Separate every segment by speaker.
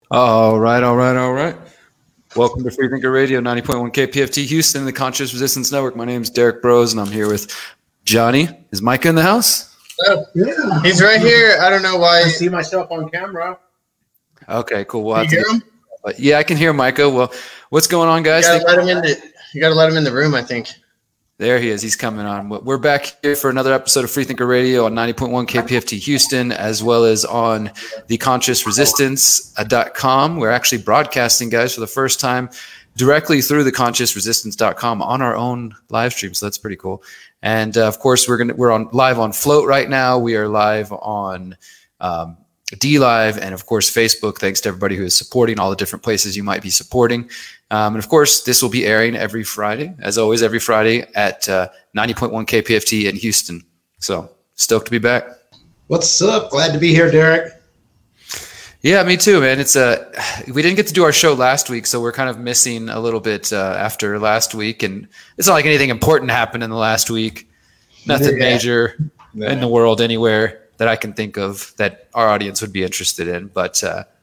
Speaker 1: All right, all right, all right. Welcome to Freethinker Radio, 90.1 KPFT Houston, the Conscious Resistance Network. My name is Derek Bros, and I'm here with Johnny. Is Micah in the house?
Speaker 2: Oh, yeah. He's right here. I don't know why.
Speaker 3: I see myself on camera.
Speaker 1: Okay, cool.
Speaker 2: Can you hear him?
Speaker 1: Yeah, I can hear Micah. Well, what's going on, guys?
Speaker 2: You gotta let him in the room, I think.
Speaker 1: There he is. He's coming on. We're back here for another episode of Freethinker Radio on 90.1 KPFT Houston, as well as on the ConsciousResistance.com. We're actually broadcasting, guys, for the first time directly through the ConsciousResistance.com on our own live stream. So that's pretty cool. And of course, we're on live on Float right now. We are live on DLive and of course Facebook. Thanks to everybody who is supporting all the different places you might be supporting. And of course, this will be airing every Friday, as always, every Friday at 90.1 KPFT in Houston. So stoked to be back.
Speaker 3: What's up? Glad to be here, Derek.
Speaker 1: Yeah, me too, man. It's we didn't get to do our show last week, so we're kind of missing a little bit after last week. And it's not like anything important happened in the last week. Nothing major in the world anywhere that I can think of that our audience would be interested in. But,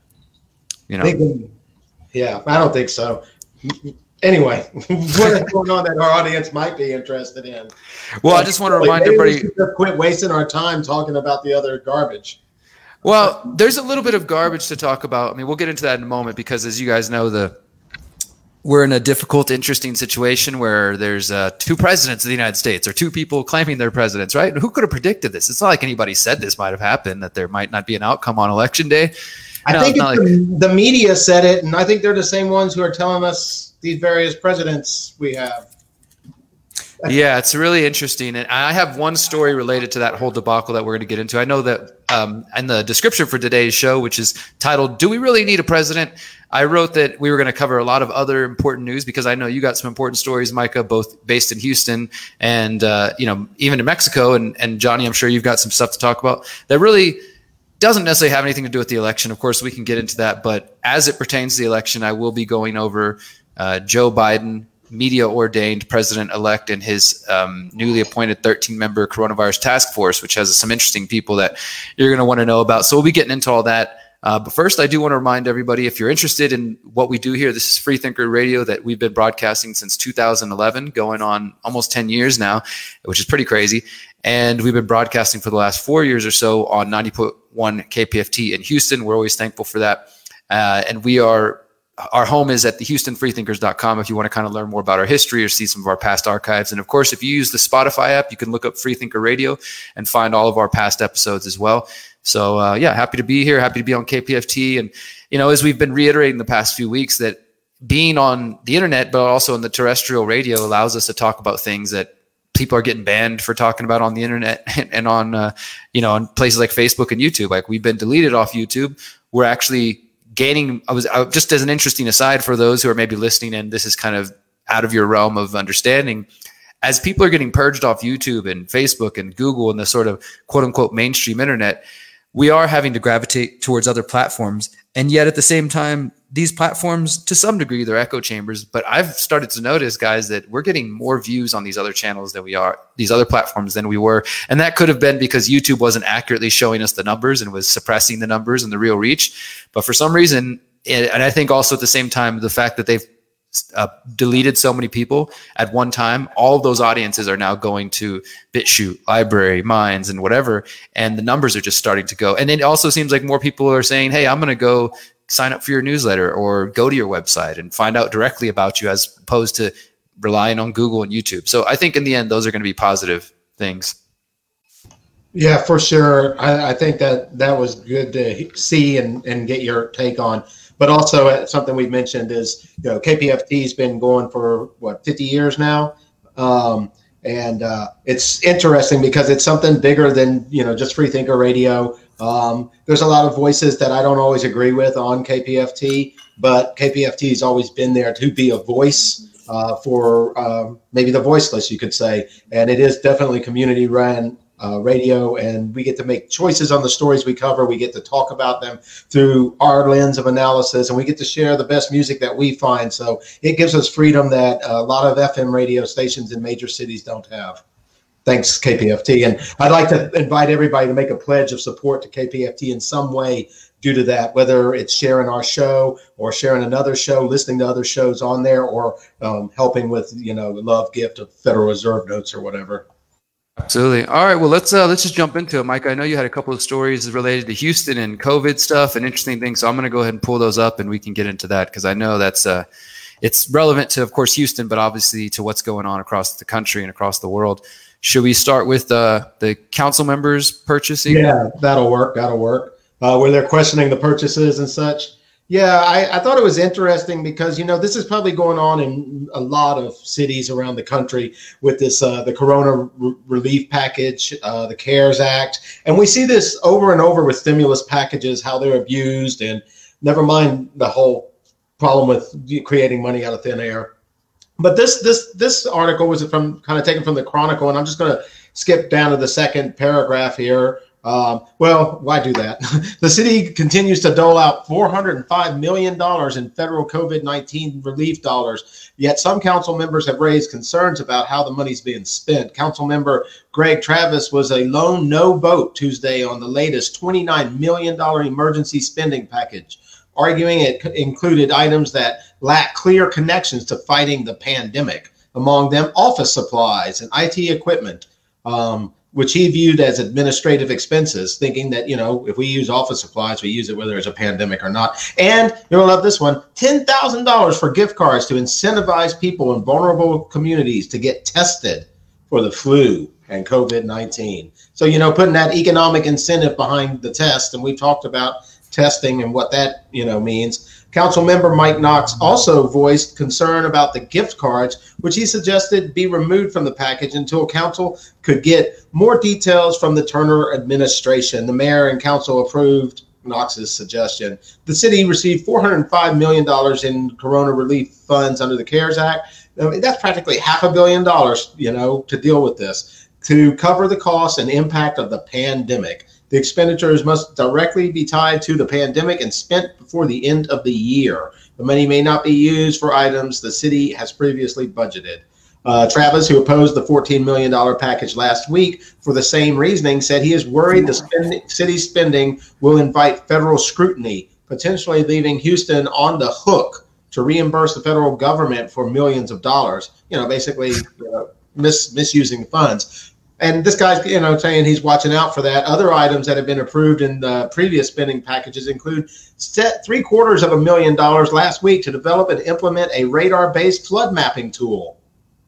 Speaker 3: Yeah, I don't think so. Anyway, what is going on that our audience might be interested in?
Speaker 1: Well, I just want to remind everybody.
Speaker 3: Quit wasting our time talking about the other garbage.
Speaker 1: Well, there's a little bit of garbage to talk about. I mean, we'll get into that in a moment because, as you guys know, we're in a difficult, interesting situation where there's two presidents of the United States or two people claiming they're presidents, right? Who could have predicted this? It's not like anybody said this might have happened, that there might not be an outcome on Election Day.
Speaker 3: I think the media said it, and I think they're the same ones who are telling us these various presidents we have.
Speaker 1: Yeah, it's really interesting. And I have one story related to that whole debacle that we're going to get into. I know that in the description for today's show, which is titled, "Do We Really Need a President?" I wrote that we were going to cover a lot of other important news because I know you got some important stories, Micah, both based in Houston and, even in Mexico. And Johnny, I'm sure you've got some stuff to talk about that really doesn't necessarily have anything to do with the election. Of course, we can get into that. But as it pertains to the election, I will be going over Joe Biden, media-ordained president-elect, and his newly appointed 13-member coronavirus task force, which has some interesting people that you're going to want to know about. So we'll be getting into all that. But first, I do want to remind everybody, if you're interested in what we do here, this is Freethinker Radio that we've been broadcasting since 2011, going on almost 10 years now, which is pretty crazy. And we've been broadcasting for the last 4 years or so on 90.1 KPFT in Houston. We're always thankful for that. And our home is at the HoustonFreethinkers.com if you want to kind of learn more about our history or see some of our past archives. And of course, if you use the Spotify app, you can look up Freethinker Radio and find all of our past episodes as well. So happy to be here. Happy to be on KPFT. And, as we've been reiterating the past few weeks, that being on the internet, but also in the terrestrial radio, allows us to talk about things that people are getting banned for talking about on the internet and on, on places like Facebook and YouTube. Like, we've been deleted off YouTube. We're actually gaining, just as an interesting aside for those who are maybe listening, and this is kind of out of your realm of understanding, as people are getting purged off YouTube and Facebook and Google and the sort of quote unquote mainstream internet, we are having to gravitate towards other platforms. And yet at the same time, these platforms, to some degree, they're echo chambers. But I've started to notice, guys, that we're getting more views on these other channels than we are, these other platforms than we were. And that could have been because YouTube wasn't accurately showing us the numbers and was suppressing the numbers and the real reach. But for some reason, and I think also at the same time, the fact that they've deleted so many people at one time, all of those audiences are now going to BitChute, Library, Minds, and whatever, and the numbers are just starting to go. And it also seems like more people are saying, hey, I'm going to go sign up for your newsletter or go to your website and find out directly about you, as opposed to relying on Google and YouTube. So I think in the end, those are going to be positive things.
Speaker 3: Yeah, for sure. I think that was good to see and get your take on. But also something we've mentioned is, KPFT's been going for 50 years now. And it's interesting because it's something bigger than, just Freethinker Radio. There's a lot of voices that I don't always agree with on KPFT, but KPFT has always been there to be a voice for maybe the voiceless, you could say. And it is definitely community run radio, and we get to make choices on the stories we cover. We get to talk about them through our lens of analysis, and we get to share the best music that we find. So it gives us freedom that a lot of FM radio stations in major cities don't have. Thanks, KPFT. And I'd like to invite everybody to make a pledge of support to KPFT in some way due to that, whether it's sharing our show or sharing another show, listening to other shows on there, or helping with, the love gift of Federal Reserve notes or whatever.
Speaker 1: Absolutely. All right. Well, let's just jump into it, Mike. I know you had a couple of stories related to Houston and COVID stuff and interesting things. So I'm going to go ahead and pull those up and we can get into that because I know that's it's relevant to, of course, Houston, but obviously to what's going on across the country and across the world. Should we start with the council members purchasing?
Speaker 3: Yeah, that'll work. Where they're questioning the purchases and such. Yeah, I thought it was interesting because, this is probably going on in a lot of cities around the country with this, the Corona relief package, the CARES Act. And we see this over and over with stimulus packages, how they're abused, and never mind the whole problem with creating money out of thin air. But this article was taken from the Chronicle, and I'm just going to skip down to the second paragraph here. Well, why do that? The city continues to dole out $405 million in federal COVID-19 relief dollars, yet some council members have raised concerns about how the money's being spent. Council member Greg Travis was a lone no vote Tuesday on the latest $29 million emergency spending package, arguing it included items that lack clear connections to fighting the pandemic, among them office supplies and IT equipment, which he viewed as administrative expenses, thinking that, if we use office supplies, we use it whether it's a pandemic or not. And you'll love this one, $10,000 for gift cards to incentivize people in vulnerable communities to get tested for the flu and COVID-19. So, putting that economic incentive behind the test, and we talked about testing and what that, means. Council member Mike Knox also voiced concern about the gift cards, which he suggested be removed from the package until council could get more details from the Turner administration. The mayor and council approved Knox's suggestion. The city received $405 million in corona relief funds under the CARES Act. I mean, that's practically $500 million, to deal with this, to cover the costs and impact of the pandemic. The expenditures must directly be tied to the pandemic and spent before the end of the year. The money may not be used for items the city has previously budgeted. Travis, who opposed the $14 million package last week for the same reasoning, said he is worried the city's spending will invite federal scrutiny, potentially leaving Houston on the hook to reimburse the federal government for millions of dollars, basically misusing funds. And this guy's, saying he's watching out for that. Other items that have been approved in the previous spending packages include $750,000 last week to develop and implement a radar-based flood mapping tool.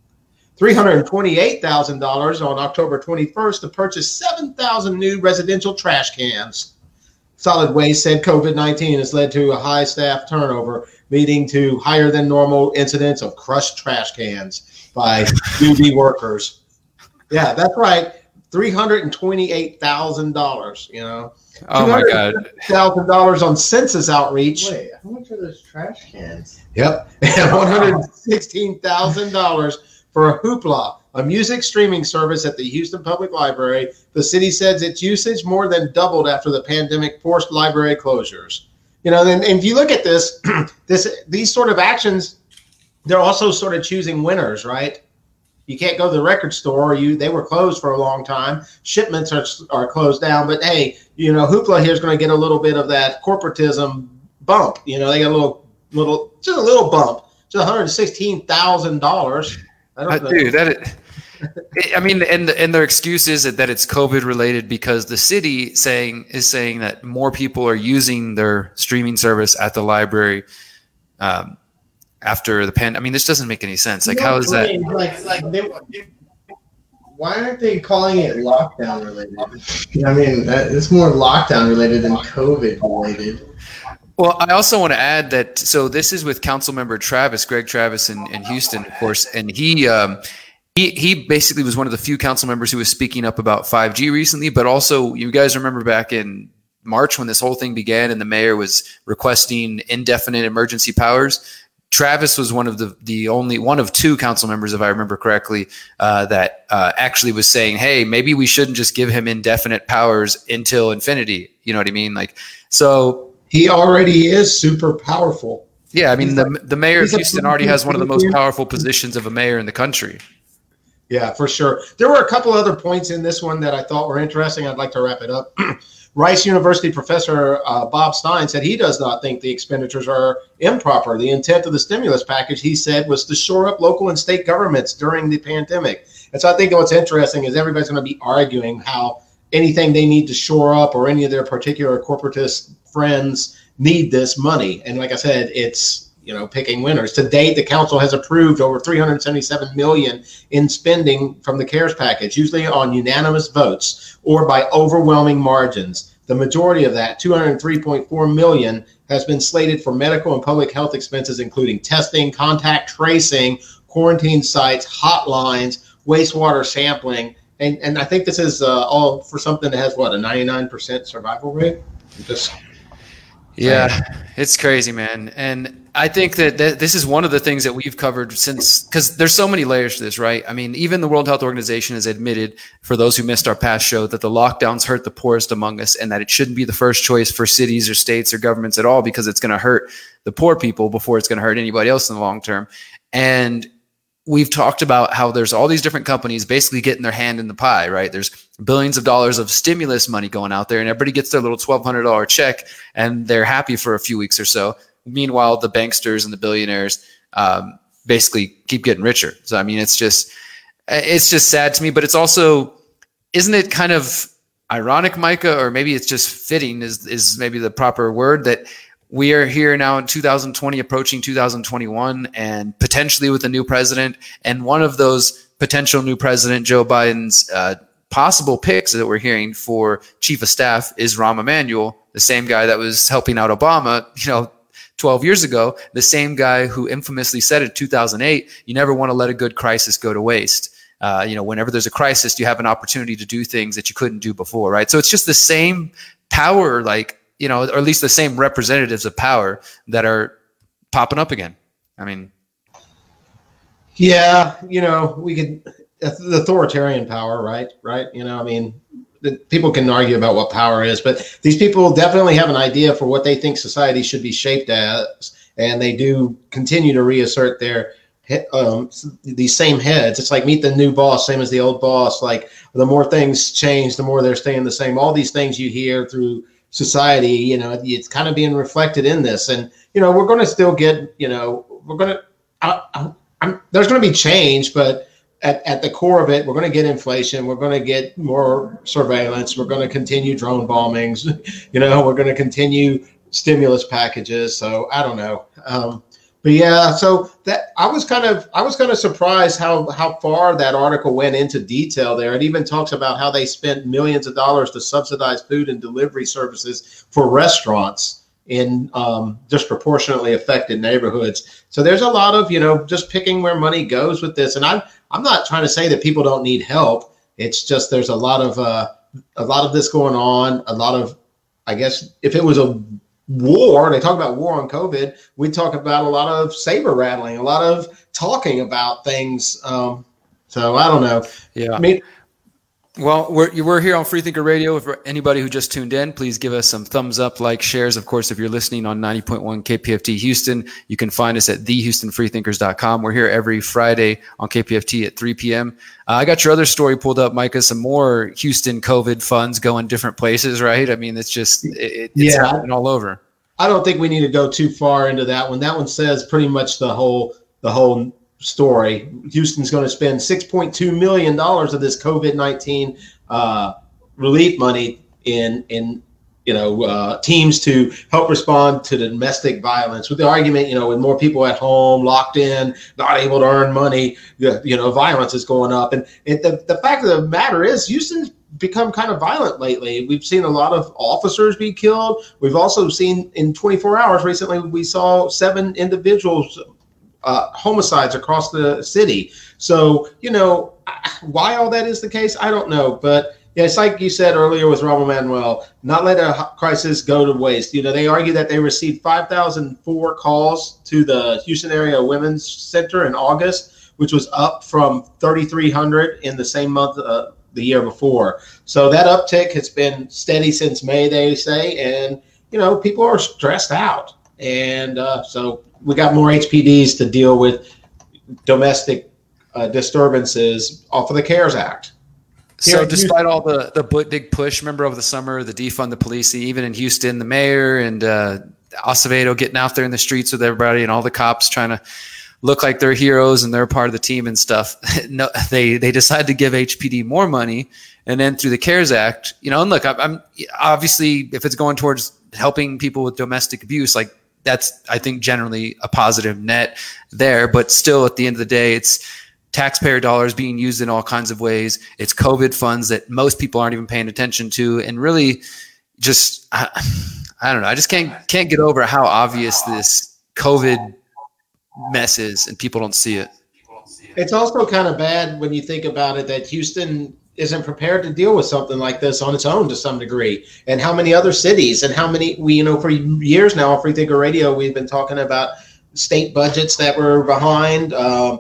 Speaker 3: $328,000 on October 21st to purchase 7,000 new residential trash cans. Solid Waste said COVID-19 has led to a high staff turnover, leading to higher than normal incidents of crushed trash cans by UV workers. Yeah, that's right. $328,000,
Speaker 1: Oh my God.
Speaker 3: $1,000 on census outreach.
Speaker 2: Wait, how much are those trash cans?
Speaker 3: Yep. $116,000 for Hoopla, a music streaming service at the Houston Public Library. The city says its usage more than doubled after the pandemic forced library closures. And if you look at this, these sort of actions, they're also sort of choosing winners, right? You can't go to the record store. They were closed for a long time. Shipments are closed down. But hey, Hoopla here is going to get a little bit of that corporatism bump. They got a just a little bump, just $116,000.
Speaker 1: Dude, and their excuse is that it's COVID related because the city is saying that more people are using their streaming service at the library. After the pandemic, this doesn't make any sense. Like, how is that?
Speaker 2: Why aren't they calling it lockdown related? It's more lockdown related than COVID related.
Speaker 1: Well, I also want to add that. So this is with Councilmember Travis, Greg Travis in Houston, of course, and he basically was one of the few council members who was speaking up about 5G recently. But also, you guys remember back in March when this whole thing began, and the mayor was requesting indefinite emergency powers. Travis was one of the only one of two council members, if I remember correctly, that actually was saying, "Hey, maybe we shouldn't just give him indefinite powers until infinity." You know what I mean? So
Speaker 3: he already is super powerful.
Speaker 1: Yeah, the mayor of Houston already has one of the most powerful positions of a mayor in the country.
Speaker 3: Yeah, for sure. There were a couple other points in this one that I thought were interesting. I'd like to wrap it up. Rice University professor Bob Stein said he does not think the expenditures are improper. The intent of the stimulus package, he said, was to shore up local and state governments during the pandemic. And so I think what's interesting is everybody's going to be arguing how anything they need to shore up or any of their particular corporatist friends need this money. And like I said, it's, picking winners. To date, the council has approved over $377 million in spending from the CARES package, usually on unanimous votes or by overwhelming margins. The majority of that, $203.4 million, has been slated for medical and public health expenses, including testing, contact tracing, quarantine sites, hotlines, wastewater sampling. And I think this is all for something that has, a 99% survival rate?
Speaker 1: It's crazy, man. And I think that this is one of the things that we've covered because there's so many layers to this, right? I mean, even the World Health Organization has admitted, for those who missed our past show, that the lockdowns hurt the poorest among us and that it shouldn't be the first choice for cities or states or governments at all, because it's going to hurt the poor people before it's going to hurt anybody else in the long term. And we've talked about how there's all these different companies basically getting their hand in the pie, right? There's billions of dollars of stimulus money going out there, and everybody gets their little $1,200 check and they're happy for a few weeks or so. Meanwhile, the banksters and the billionaires basically keep getting richer. So, I mean, it's just sad to me, but it's also, isn't it kind of ironic, Micah, or maybe it's just fitting is maybe the proper word, that we are here now in 2020, approaching 2021, and potentially with a new president. And one of those potential new president, Joe Biden's possible picks that we're hearing for chief of staff is Rahm Emanuel, the same guy that was helping out Obama, 12 years ago, the same guy who infamously said in 2008, you never want to let a good crisis go to waste. Whenever there's a crisis, you have an opportunity to do things that you couldn't do before, right? So it's just the same power, or at least the same representatives of power that are popping up again. I mean,
Speaker 3: yeah, we could, the authoritarian power, right? People can argue about what power is, but these people definitely have an idea for what they think society should be shaped as, and they do continue to reassert their these same heads. It's like meet the new boss, same as the old boss. Like the more things change, the more they're staying the same. All these things you hear through society, it's kind of being reflected in this. And we're going to still get, there's going to be change, but at the core of it, we're going to get inflation. We're going to get more surveillance. We're going to continue drone bombings. We're going to continue stimulus packages. So I don't know. But yeah, so that I was kind of surprised how far that article went into detail there. It even talks about how they spent millions of dollars to subsidize food and delivery services for restaurants in disproportionately affected neighborhoods. So there's a lot of, just picking where money goes with this. And I'm not trying to say that people don't need help. It's just there's a lot of this going on. A lot of, I guess, if it was a war, they talk about war on COVID, we talk about a lot of saber rattling, a lot of talking about things. So I don't know.
Speaker 1: Yeah. Well, we're here on Freethinker Radio. For anybody who just tuned in, please give us some thumbs up, like, shares. Of course, if you're listening on 90.1 KPFT Houston, you can find us at thehoustonfreethinkers.com. We're here every Friday on KPFT at 3 p.m. I got your other story pulled up, Micah, some more Houston COVID funds going different places, right? I mean, it's just it's happening all over.
Speaker 3: I don't think we need to go too far into that one. That one says pretty much the whole story. Houston's going to spend $6.2 million of this COVID-19 relief money in teams to help respond to the domestic violence, with the argument, with more people at home, locked in, not able to earn money, violence is going up. And the fact of the matter is Houston's become kind of violent lately. We've seen a lot of officers be killed. We've also seen in 24 hours recently, we saw 7 individuals homicides across the city. So, why all that is the case, I don't know. But yeah, it's like you said earlier with Rahm Emanuel, not let a crisis go to waste. They argue that they received 5,004 calls to the Houston Area Women's Center in August, which was up from 3,300 in the same month the year before. So that uptick has been steady since May, they say. And, people are stressed out. And so we got more HPDs to deal with domestic disturbances off of the CARES Act.
Speaker 1: So despite all the big push, remember over the summer, the defund the police, even in Houston, the mayor and Acevedo getting out there in the streets with everybody and all the cops trying to look like they're heroes and they're part of the team and stuff. No, they decided to give HPD more money. And then through the CARES Act, and look, I'm obviously, if it's going towards helping people with domestic abuse, like that's, I think, generally a positive net there. But still, at the end of the day, it's taxpayer dollars being used in all kinds of ways. It's COVID funds that most people aren't even paying attention to. And really just, I don't know. I just can't get over how obvious this COVID mess is and people don't see it.
Speaker 3: It's also kind of bad when you think about it that Houston isn't prepared to deal with something like this on its own to some degree. And how many other cities and how many, for years now, on Free Thinker Radio, we've been talking about state budgets that were behind,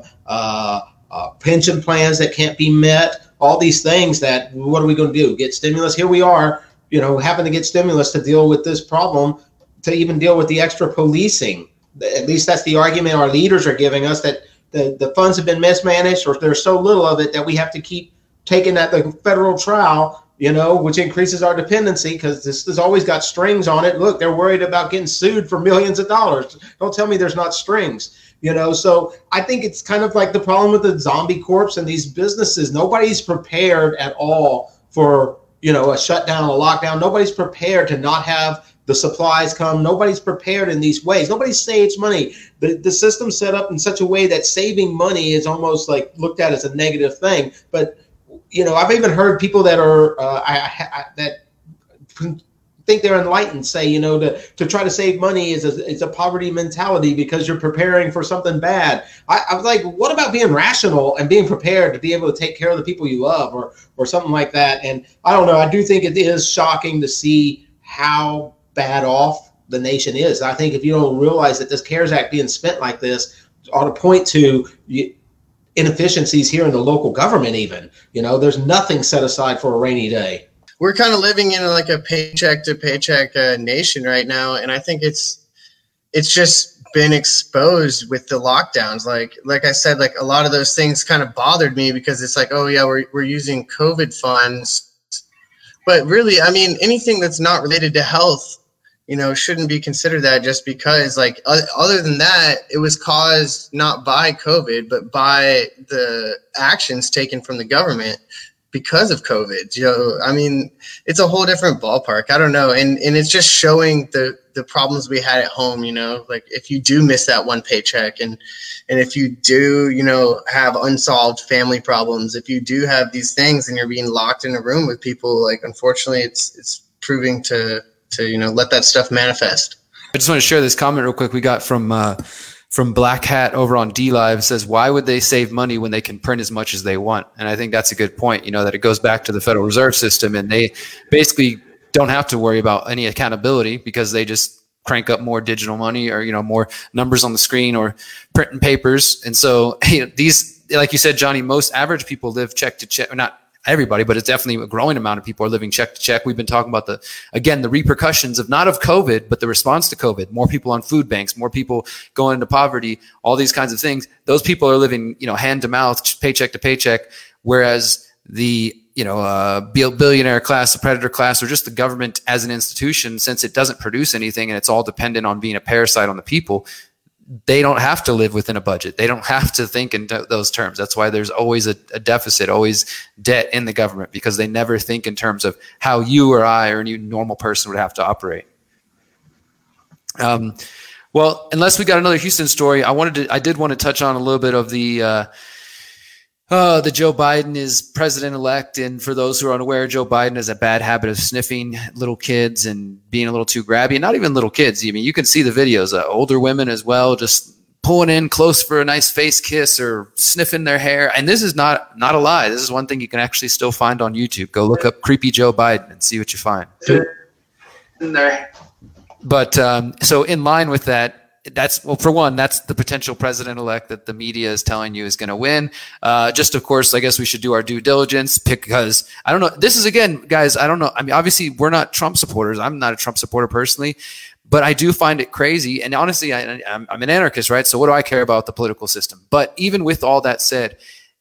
Speaker 3: pension plans that can't be met, all these things that, what are we going to do? Get stimulus? Here we are, having to get stimulus to deal with this problem, to even deal with the extra policing. At least that's the argument our leaders are giving us, that the funds have been mismanaged, or there's so little of it that we have to keep taking at the federal trial, which increases our dependency because this has always got strings on it. Look, they're worried about getting sued for millions of dollars. Don't tell me there's not strings. So I think it's kind of like the problem with the zombie corps and these businesses. Nobody's prepared at all for, a shutdown, a lockdown. Nobody's prepared to not have the supplies come. Nobody's prepared in these ways. Nobody saves money. The system's set up in such a way that saving money is almost like looked at as a negative thing. But, I've even heard people that are, that think they're enlightened say, to try to save money is a poverty mentality because you're preparing for something bad. I was like, what about being rational and being prepared to be able to take care of the people you love or something like that? And I don't know. I do think it is shocking to see how bad off the nation is. I think if you don't realize that this CARES Act being spent like this ought to point to inefficiencies here in the local government even. There's nothing set aside for a rainy day.
Speaker 4: We're kind of living in like a paycheck to paycheck nation right now. And I think it's just been exposed with the lockdowns. Like I said, like a lot of those things kind of bothered me because it's like, oh yeah, we're using COVID funds. But really, I mean, anything that's not related to health, shouldn't be considered that just because, like, other than that, it was caused not by COVID, but by the actions taken from the government because of COVID. I mean, it's a whole different ballpark. I don't know. And it's just showing the problems we had at home, like if you do miss that one paycheck and if you do, have unsolved family problems, if you do have these things and you're being locked in a room with people, like, unfortunately it's proving to let that stuff manifest.
Speaker 1: I just want to share this comment real quick. We got from Black Hat over on DLive. It says, why would they save money when they can print as much as they want? And I think that's a good point, that it goes back to the Federal Reserve System, and they basically don't have to worry about any accountability because they just crank up more digital money or, more numbers on the screen or printing papers. And so these, like you said, Johnny, most average people live check to check, or not everybody, but it's definitely a growing amount of people are living check to check. We've been talking about the repercussions of not of COVID, but the response to COVID. More people on food banks, more people going into poverty, all these kinds of things. Those people are living, hand to mouth, paycheck to paycheck, whereas the billionaire class, the predator class, or just the government as an institution, since it doesn't produce anything and it's all dependent on being a parasite on the people, they don't have to live within a budget. They don't have to think in those terms. That's why there's always a deficit, always debt in the government, because they never think in terms of how you or I or any normal person would have to operate. Well, unless we got another Houston story, I did want to touch on a little bit of the Joe Biden is president-elect. And for those who are unaware, Joe Biden has a bad habit of sniffing little kids and being a little too grabby. And not even little kids. I mean, you can see the videos, older women as well, just pulling in close for a nice face kiss or sniffing their hair. And this is not a lie. This is one thing you can actually still find on YouTube. Go look up creepy Joe Biden and see what you find. But so in line with that, that's the potential president-elect that the media is telling you is going to win. Just, of course, I guess we should do our due diligence because I don't know. This is, again, guys, I don't know. I mean, obviously, we're not Trump supporters. I'm not a Trump supporter personally, but I do find it crazy. And honestly, I'm an anarchist, right? So what do I care about the political system? But even with all that said,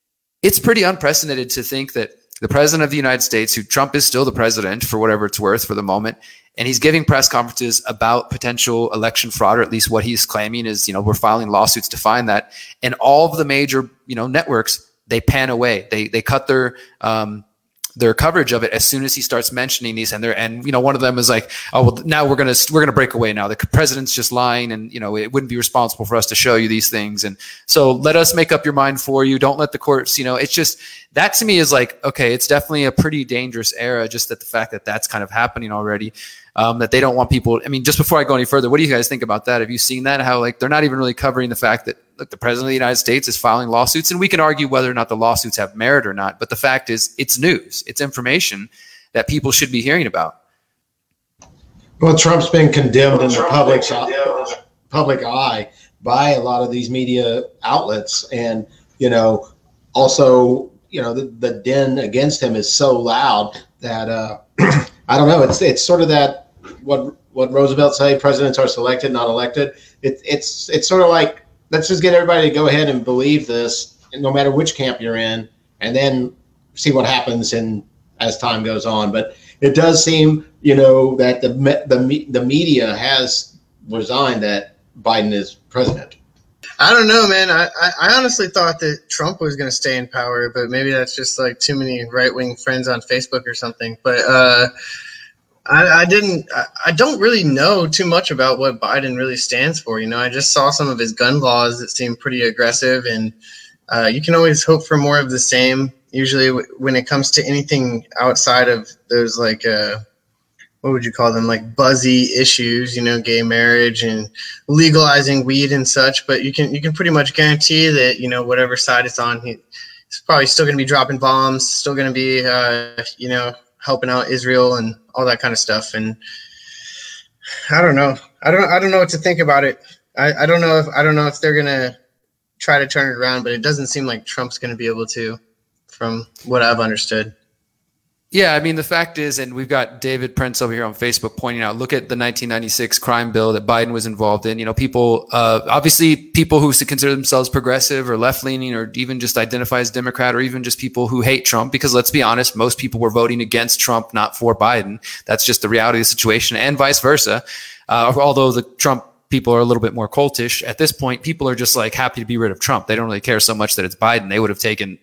Speaker 1: it's pretty unprecedented to think that the president of the United States, who Trump is still the president for whatever it's worth for the moment, and he's giving press conferences about potential election fraud, or at least what he's claiming is, we're filing lawsuits to find that. And all of the major, networks, they pan away. They cut their coverage of it as soon as he starts mentioning these, and one of them is like, oh well, now we're gonna break away now. The president's just lying, and it wouldn't be responsible for us to show you these things, and so let us make up your mind for you. Don't let the courts, it's just, that to me is like, okay, it's definitely a pretty dangerous era, just that the fact that that's kind of happening already, that they don't want people. I mean, just before I go any further, what do you guys think about that? Have you seen that? How they're not even really covering the fact that, look, the president of the United States is filing lawsuits, and we can argue whether or not the lawsuits have merit or not. But the fact is, it's news, it's information that people should be hearing about.
Speaker 3: Well, Trump's been condemned in the public eye by a lot of these media outlets, and also the din against him is so loud that I don't know. It's sort of that what Roosevelt said: presidents are selected, not elected. It's sort of like, let's just get everybody to go ahead and believe this, no matter which camp you're in, and then see what happens as time goes on. But it does seem, that the media has resigned that Biden is president.
Speaker 4: I don't know, man. I honestly thought that Trump was going to stay in power, but maybe that's just like too many right-wing friends on Facebook or something. But I don't really know too much about what Biden really stands for. I just saw some of his gun laws that seem pretty aggressive, and you can always hope for more of the same. Usually when it comes to anything outside of those, like, what would you call them? Like buzzy issues, gay marriage and legalizing weed and such. But you can pretty much guarantee that, whatever side it's on, he's probably still going to be dropping bombs, still going to be, helping out Israel and all that kind of stuff. And I don't know. I don't know what to think about it. I don't know if they're going to try to turn it around, but it doesn't seem like Trump's going to be able to, from what I've understood.
Speaker 1: Yeah, I mean, the fact is, and we've got David Prince over here on Facebook pointing out, look at the 1996 crime bill that Biden was involved in. People, obviously people who consider themselves progressive or left-leaning, or even just identify as Democrat, or even just people who hate Trump, because let's be honest, most people were voting against Trump, not for Biden. That's just the reality of the situation, and vice versa. Although the Trump people are a little bit more cultish at this point, people are just like happy to be rid of Trump. They don't really care so much that it's Biden. They would have taken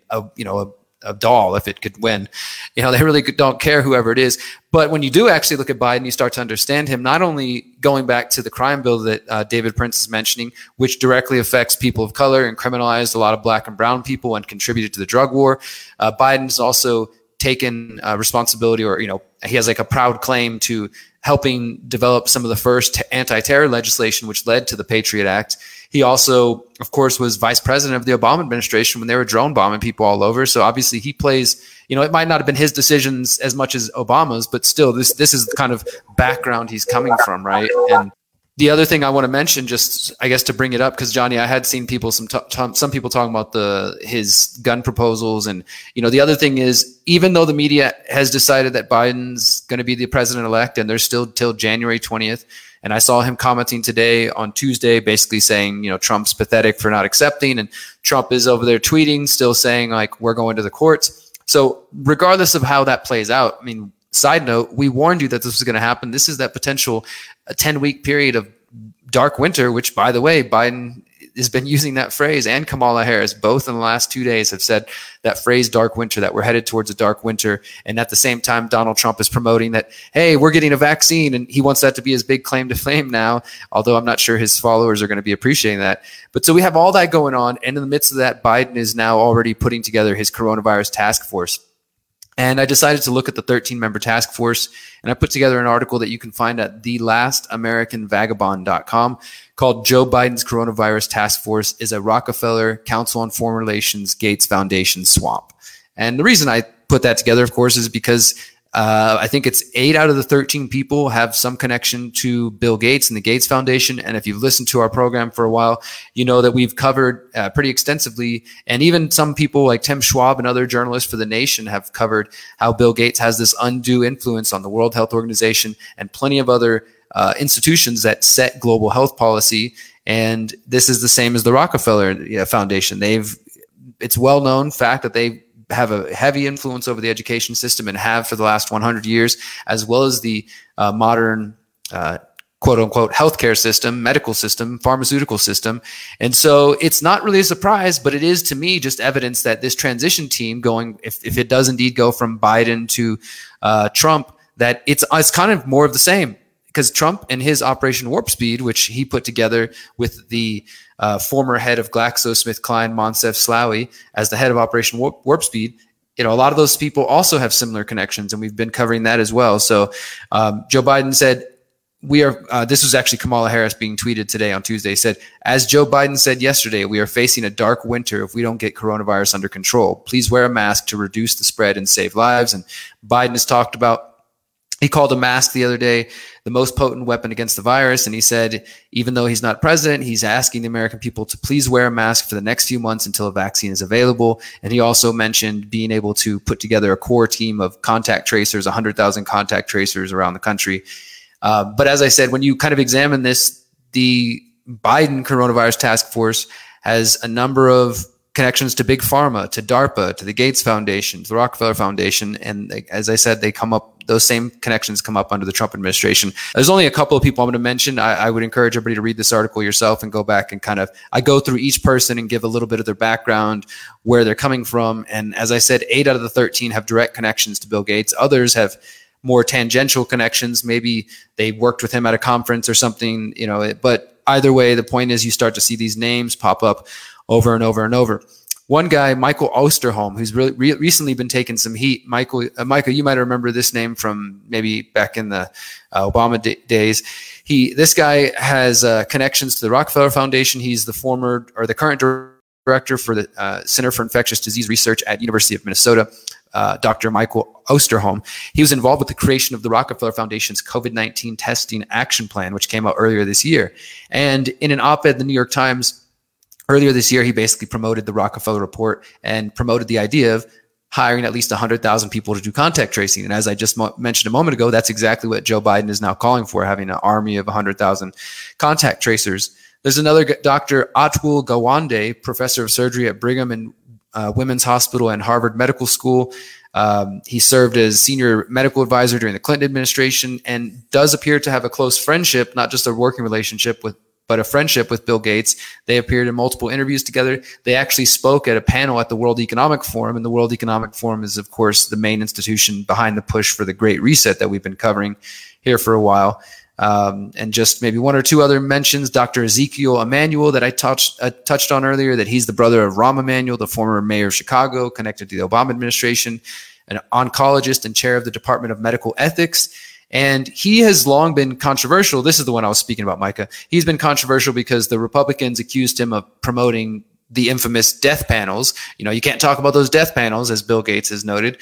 Speaker 1: a doll if it could win. They really don't care whoever it is. But when you do actually look at Biden, you start to understand him, not only going back to the crime bill that David Prince is mentioning, which directly affects people of color and criminalized a lot of black and brown people and contributed to the drug war. Biden's also taken responsibility, or, he has like a proud claim to helping develop some of the first anti-terror legislation, which led to the Patriot Act. He also, of course, was vice president of the Obama administration when they were drone bombing people all over. So obviously he plays, it might not have been his decisions as much as Obama's, but still this is the kind of background he's coming from, right? And the other thing I want to mention, just I guess to bring it up, because Johnny, I had seen people, some people talking about his gun proposals, and the other thing is, even though the media has decided that Biden's going to be the president-elect, and there's still till January 20th, and I saw him commenting today on Tuesday, basically saying, Trump's pathetic for not accepting, and Trump is over there tweeting, still saying like, we're going to the courts. So regardless of how that plays out, I mean, side note, we warned you that this was going to happen. This is that potential 10-week period of dark winter, which, by the way, Biden has been using that phrase, and Kamala Harris, both in the last 2 days, have said that phrase, dark winter, that we're headed towards a dark winter. And at the same time, Donald Trump is promoting that, hey, we're getting a vaccine, and he wants that to be his big claim to fame now, although I'm not sure his followers are going to be appreciating that. But so we have all that going on, and in the midst of that, Biden is now already putting together his coronavirus task force. And I decided to look at the 13-member task force, and I put together an article that you can find at thelastamericanvagabond.com called Joe Biden's Coronavirus Task Force is a Rockefeller Council on Foreign Relations Gates Foundation swamp. And the reason I put that together, of course, is because I think it's 8 out of the 13 people have some connection to Bill Gates and the Gates Foundation. And if you've listened to our program for a while, you know that we've covered pretty extensively. And even some people like Tim Schwab and other journalists for The Nation have covered how Bill Gates has this undue influence on the World Health Organization and plenty of other institutions that set global health policy. And this is the same as the Rockefeller Foundation. They've it's well known fact that they have a heavy influence over the education system and have for the last 100 years, as well as the modern quote unquote healthcare system, medical system, pharmaceutical system. And so it's not really a surprise, but it is to me just evidence that this transition team going, if it does indeed go from Biden to Trump, that it's kind of more of the same, because Trump and his Operation Warp Speed, which he put together with the former head of GlaxoSmithKline, Moncef Slaoui, as the head of Operation Warp Speed, a lot of those people also have similar connections, and we've been covering that as well. So Joe Biden said, this was actually Kamala Harris being tweeted today on Tuesday, said, as Joe Biden said yesterday, we are facing a dark winter if we don't get coronavirus under control. Please wear a mask to reduce the spread and save lives. And Biden has talked about, he called a mask the other day the most potent weapon against the virus. And he said, even though he's not president, he's asking the American people to please wear a mask for the next few months until a vaccine is available. And he also mentioned being able to put together a core team of contact tracers, 100,000 contact tracers around the country. But as I said, when you kind of examine this, the Biden coronavirus task force has a number of connections to Big Pharma, to DARPA, to the Gates Foundation, to the Rockefeller Foundation. And as I said, those same connections come up under the Trump administration. There's only a couple of people I'm going to mention. I would encourage everybody to read this article yourself and go back and I go through each person and give a little bit of their background, where they're coming from. And as I said, 8 out of the 13 have direct connections to Bill Gates. Others have more tangential connections. Maybe they worked with him at a conference or something, but either way, the point is you start to see these names pop up over and over and over. One guy, Michael Osterholm, who's really recently been taking some heat. Michael, you might remember this name from maybe back in the Obama days. This guy has connections to the Rockefeller Foundation. He's the current director for the Center for Infectious Disease Research at University of Minnesota. Dr. Michael Osterholm. He was involved with the creation of the Rockefeller Foundation's COVID-19 testing action plan, which came out earlier this year. And in an op-ed in the New York Times earlier this year, he basically promoted the Rockefeller report and promoted the idea of hiring at least 100,000 people to do contact tracing. And as I just mentioned a moment ago, that's exactly what Joe Biden is now calling for, having an army of 100,000 contact tracers. There's another Dr. Atul Gawande, professor of surgery at Brigham and Women's Hospital and Harvard Medical School. He served as senior medical advisor during the Clinton administration and does appear to have a close friendship, not just a working relationship but a friendship with Bill Gates. They appeared in multiple interviews together. They actually spoke at a panel at the World Economic Forum, and the World Economic Forum is, of course, the main institution behind the push for the Great Reset that we've been covering here for a while. And just maybe one or two other mentions, Dr. Ezekiel Emanuel that I touched on earlier, that he's the brother of Rahm Emanuel, the former mayor of Chicago, connected to the Obama administration, an oncologist and chair of the Department of Medical Ethics. And he has long been controversial. This is the one I was speaking about, Micah. He's been controversial because the Republicans accused him of promoting the infamous death panels. You can't talk about those death panels, as Bill Gates has noted.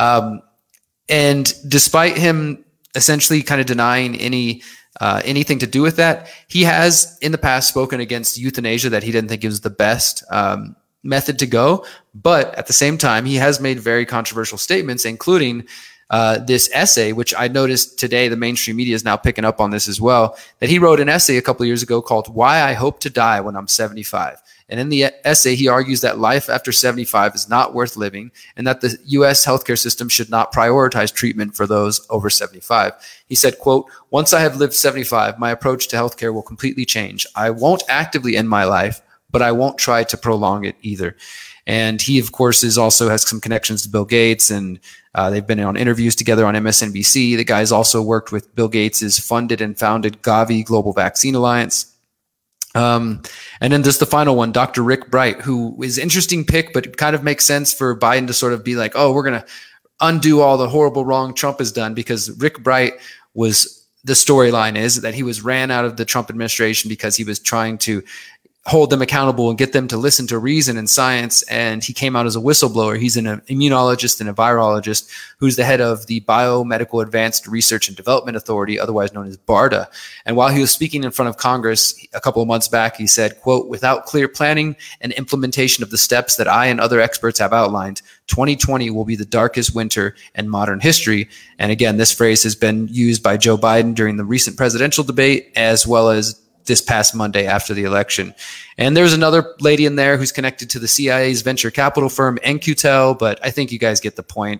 Speaker 1: And despite him essentially kind of denying anything to do with that, he has in the past spoken against euthanasia, that he didn't think it was the best method to go. But at the same time, he has made very controversial statements, including this essay, which I noticed today, the mainstream media is now picking up on this as well, that he wrote an essay a couple of years ago called Why I Hope to Die When I'm 75. And in the essay, he argues that life after 75 is not worth living and that the U.S. healthcare system should not prioritize treatment for those over 75. He said, quote, once I have lived 75, my approach to healthcare will completely change. I won't actively end my life, but I won't try to prolong it either. And he, of course, also has some connections to Bill Gates, and they've been on interviews together on MSNBC. The guy's also worked with Bill Gates' funded and founded Gavi Global Vaccine Alliance. And then just the final one, Dr. Rick Bright, who is an interesting pick, but it kind of makes sense for Biden to sort of be like, oh, we're going to undo all the horrible wrong Trump has done, because Rick Bright the storyline is that he was ran out of the Trump administration because he was trying to hold them accountable and get them to listen to reason and science. And he came out as a whistleblower. He's an immunologist and a virologist who's the head of the Biomedical Advanced Research and Development Authority, otherwise known as BARDA. And while he was speaking in front of Congress a couple of months back, he said, quote, without clear planning and implementation of the steps that I and other experts have outlined, 2020 will be the darkest winter in modern history. And again, this phrase has been used by Joe Biden during the recent presidential debate, as well as this past Monday after the election. And there's another lady in there who's connected to the CIA's venture capital firm, In-Q-Tel, but I think you guys get the point.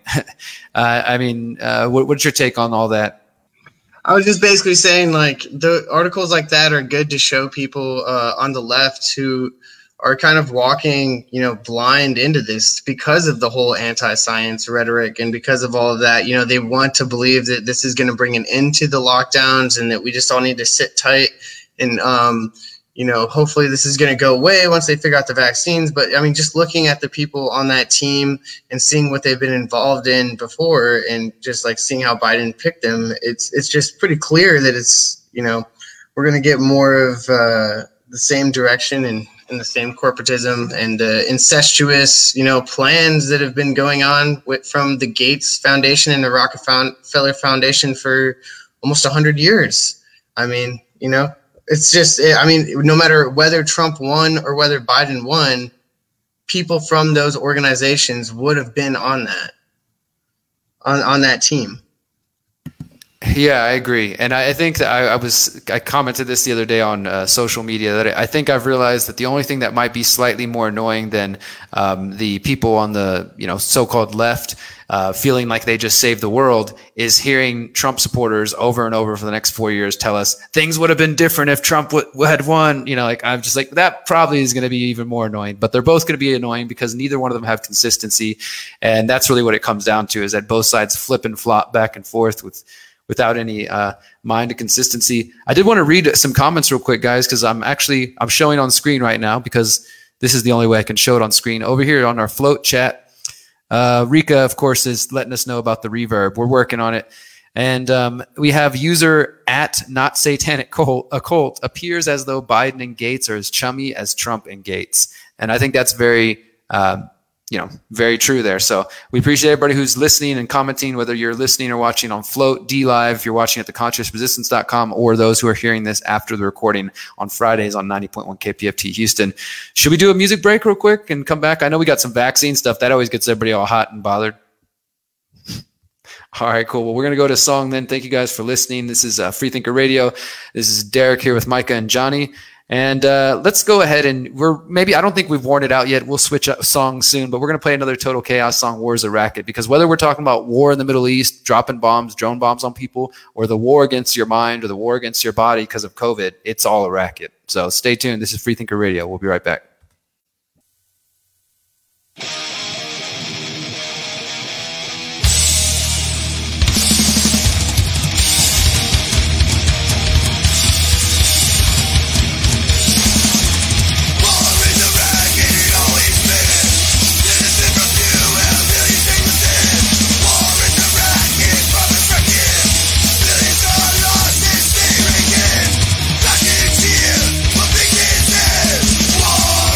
Speaker 1: What's your take on all that?
Speaker 4: I was just basically saying, like, the articles like that are good to show people on the left who are kind of walking, blind into this because of the whole anti-science rhetoric and because of all of that. They want to believe that this is going to bring an end to the lockdowns and that we just all need to sit tight and, hopefully this is going to go away once they figure out the vaccines. But I mean, just looking at the people on that team and seeing what they've been involved in before and just like seeing how Biden picked them, it's just pretty clear that it's, we're going to get more of the same direction and the same corporatism and incestuous, plans that have been going on from the Gates Foundation and the Rockefeller Foundation for almost 100 years. I mean, it's just, no matter whether Trump won or whether Biden won, people from those organizations would have been on that, on that team.
Speaker 1: Yeah, I agree. And I think that I commented this the other day on social media that I think I've realized that the only thing that might be slightly more annoying than the people on the, so-called left feeling like they just saved the world is hearing Trump supporters over and over for the next 4 years tell us things would have been different if Trump had won. I'm just like, that probably is going to be even more annoying, but they're both going to be annoying because neither one of them have consistency. And that's really what it comes down to, is that both sides flip and flop back and forth without any mind of consistency. I did want to read some comments real quick, guys, because I'm showing on screen right now because this is the only way I can show it on screen. Over here on our float chat, Rika, of course, is letting us know about the reverb. We're working on it. And we have user at Not Satanic Occult appears as though Biden and Gates are as chummy as Trump and Gates. And I think that's very very true there. So we appreciate everybody who's listening and commenting, whether you're listening or watching on Float, DLive, if you're watching at theconsciousresistance.com, or those who are hearing this after the recording on Fridays on 90.1 KPFT Houston. Should we do a music break real quick and come back? I know we got some vaccine stuff. That always gets everybody all hot and bothered. All right, cool. Well, we're going to go to a song then. Thank you guys for listening. This is Freethinker Radio. This is Derek here with Micah and Johnny. And let's go ahead and I don't think we've worn it out yet. We'll switch up songs soon, but we're going to play another Total Chaos song, War is a Racket, because whether we're talking about war in the Middle East, dropping bombs, drone bombs on people, or the war against your mind or the war against your body because of COVID, it's all a racket. So stay tuned. This is Freethinker Radio. We'll be right back.
Speaker 5: War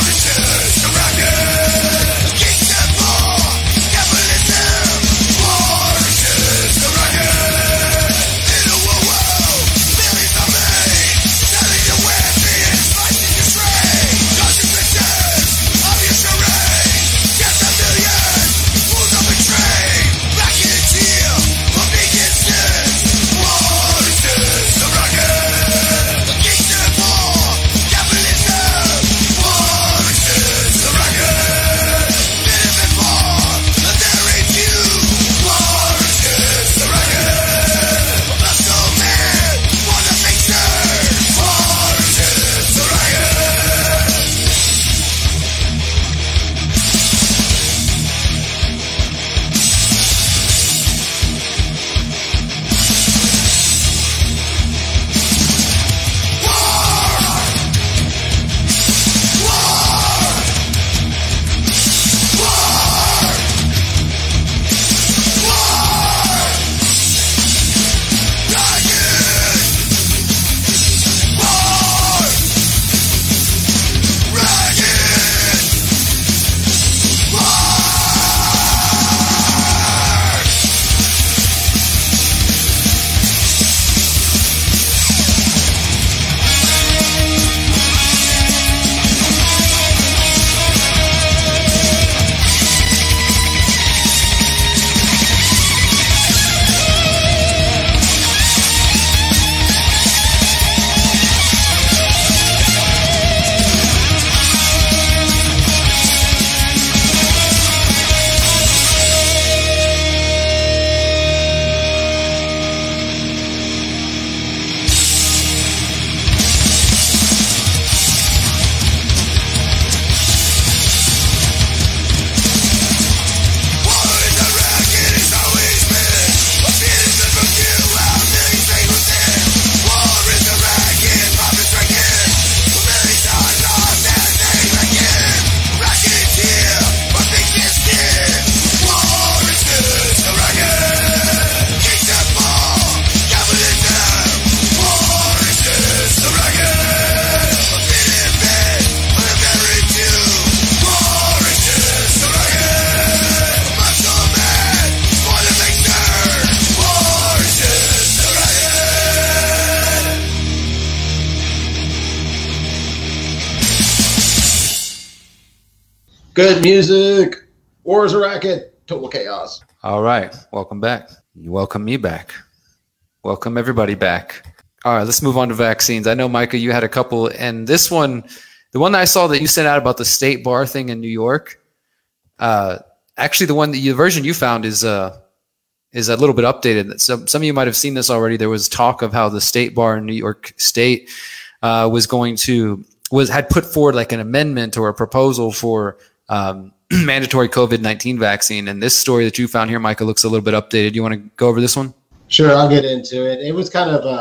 Speaker 3: Good music. War is a racket. Total chaos.
Speaker 1: All right. Welcome back. You welcome me back. Welcome everybody back. All right, let's move on to vaccines. I know, Micah, you had a couple, and this one, the one that I saw that you sent out about the state bar thing in New York, actually the version you found is a little bit updated. Some of you might have seen this already. There was talk of how the state bar in New York State had put forward like an amendment or a proposal for mandatory COVID-19 vaccine. And this story that you found here, Micah, looks a little bit updated. You want to go over this one?
Speaker 3: Sure, I'll get into it. It was kind of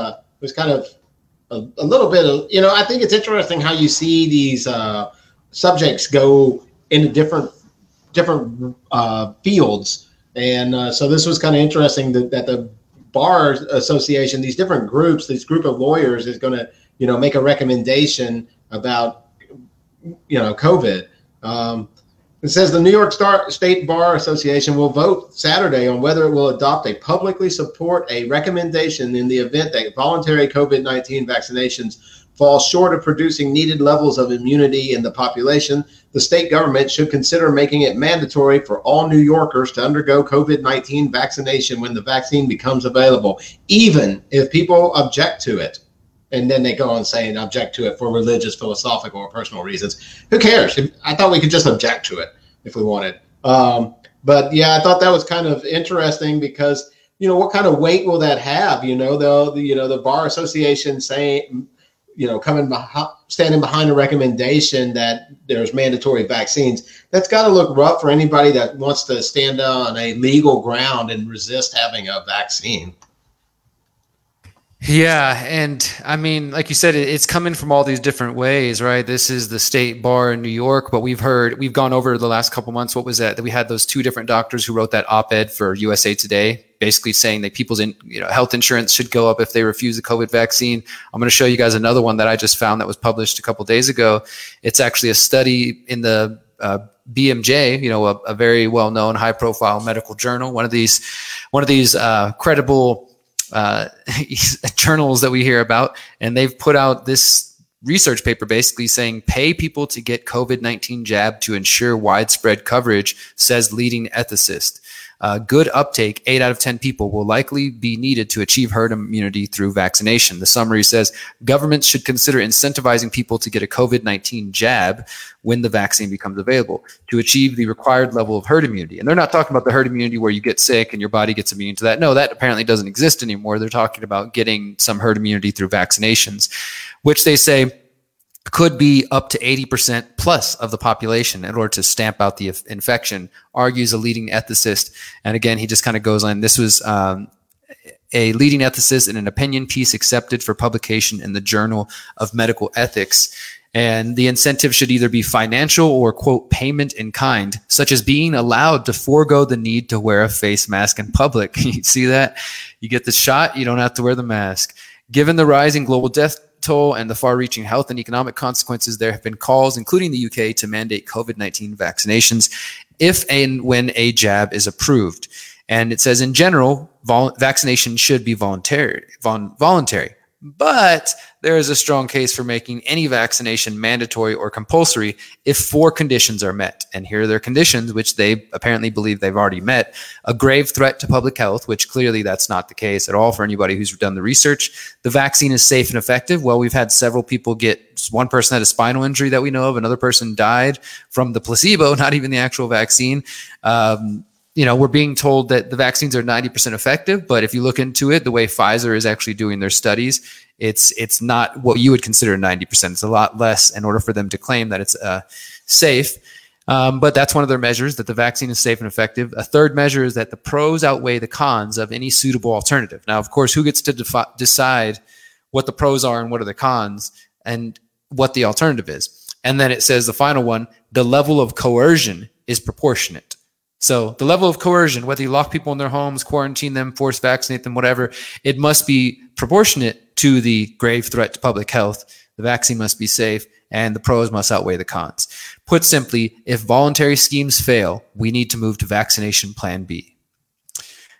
Speaker 3: a little bit of, I think it's interesting how you see these subjects go into different fields. And so this was kind of interesting that the Bar Association, these different groups, this group of lawyers is going to, make a recommendation about, COVID. It says the New York State Bar Association will vote Saturday on whether it will publicly support a recommendation in the event that voluntary COVID-19 vaccinations fall short of producing needed levels of immunity in the population. The state government should consider making it mandatory for all New Yorkers to undergo COVID-19 vaccination when the vaccine becomes available, even if people object to it. And then they go on saying object to it for religious, philosophical, or personal reasons. Who cares? I thought we could just object to it if we wanted. But yeah, I thought that was kind of interesting because, what kind of weight will that have? The Bar Association saying, standing behind a recommendation that there's mandatory vaccines. That's got to look rough for anybody that wants to stand on a legal ground and resist having a vaccine.
Speaker 1: Yeah, and I mean, like you said, it's coming from all these different ways, right? This is the state bar in New York, but we've gone over the last couple months. What was that we had those two different doctors who wrote that op-ed for USA Today, basically saying that people's health insurance should go up if they refuse the COVID vaccine. I'm going to show you guys another one that I just found that was published a couple days ago. It's actually a study in the BMJ, a very well-known, high-profile medical journal, one of these credible journals that we hear about, and they've put out this research paper basically saying pay people to get COVID-19 jab to ensure widespread coverage, says leading ethicist. Good uptake, 8 out of 10 people will likely be needed to achieve herd immunity through vaccination. The summary says governments should consider incentivizing people to get a COVID-19 jab when the vaccine becomes available to achieve the required level of herd immunity. And they're not talking about the herd immunity where you get sick and your body gets immune to that. No, that apparently doesn't exist anymore. They're talking about getting some herd immunity through vaccinations, which they say could be up to 80% plus of the population in order to stamp out the infection, argues a leading ethicist. And again, he just kind of goes on. This was a leading ethicist in an opinion piece accepted for publication in the Journal of Medical Ethics. And the incentive should either be financial or, quote, payment in kind, such as being allowed to forego the need to wear a face mask in public. You see that? You get the shot, you don't have to wear the mask. Given the rising global death toll and the far-reaching health and economic consequences, there have been calls, including the UK, to mandate COVID-19 vaccinations if and when a jab is approved. And it says, in general, vaccination should be voluntary. But there is a strong case for making any vaccination mandatory or compulsory if 4 conditions are met. And here are their conditions, which they apparently believe they've already met. A grave threat to public health, which clearly that's not the case at all for anybody who's done the research. The vaccine is safe and effective. Well, we've had several people one person had a spinal injury that we know of. Another person died from the placebo, not even the actual vaccine. We're being told that the vaccines are 90% effective, but if you look into it, the way Pfizer is actually doing their studies, it's not what you would consider 90%. It's a lot less in order for them to claim that it's safe. But that's one of their measures, that the vaccine is safe and effective. A third measure is that the pros outweigh the cons of any suitable alternative. Now, of course, who gets to decide what the pros are and what are the cons and what the alternative is? And then it says the final one, the level of coercion is proportionate. So the level of coercion, whether you lock people in their homes, quarantine them, force vaccinate them, whatever, it must be proportionate to the grave threat to public health. The vaccine must be safe, and the pros must outweigh the cons. Put simply, if voluntary schemes fail, we need to move to vaccination plan B.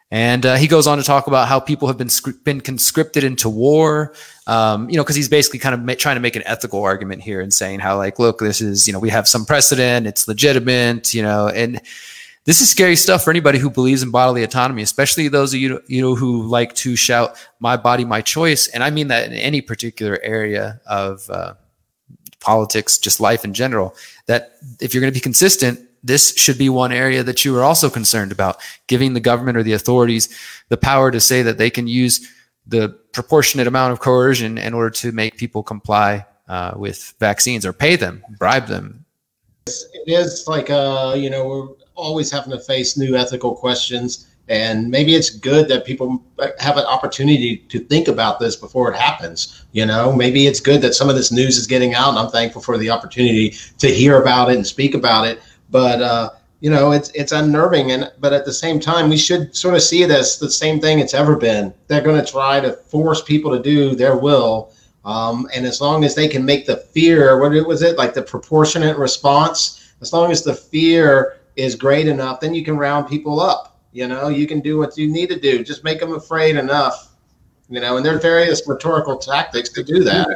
Speaker 1: And he goes on to talk about how people have been conscripted into war, because he's basically kind of trying to make an ethical argument here and saying how, like, look, this is, we have some precedent, it's legitimate, and this is scary stuff for anybody who believes in bodily autonomy, especially those of you who like to shout, my body, my choice. And I mean that in any particular area of politics, just life in general, that if you're going to be consistent, this should be one area that you are also concerned about, giving the government or the authorities the power to say that they can use the proportionate amount of coercion in order to make people comply with vaccines, or pay them, bribe them.
Speaker 3: It is like, we're always having to face new ethical questions. And maybe it's good that people have an opportunity to think about this before it happens. Maybe it's good that some of this news is getting out, and I'm thankful for the opportunity to hear about it and speak about it. But, it's unnerving. But at the same time, we should sort of see it as the same thing it's ever been. They're going to try to force people to do their will. And as long as they can make the fear, like the proportionate response, as long as the fear is great enough, then you can round people up. You can do what you need to do. Just make them afraid enough, and there are various rhetorical tactics to do that.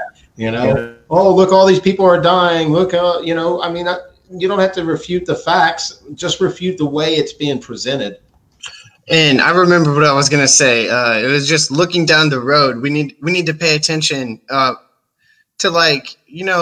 Speaker 3: Oh, look, all these people are dying. Look, you don't have to refute the facts, just refute the way it's being presented.
Speaker 4: And I remember what I was going to say. It was just looking down the road. We need to pay attention to, like,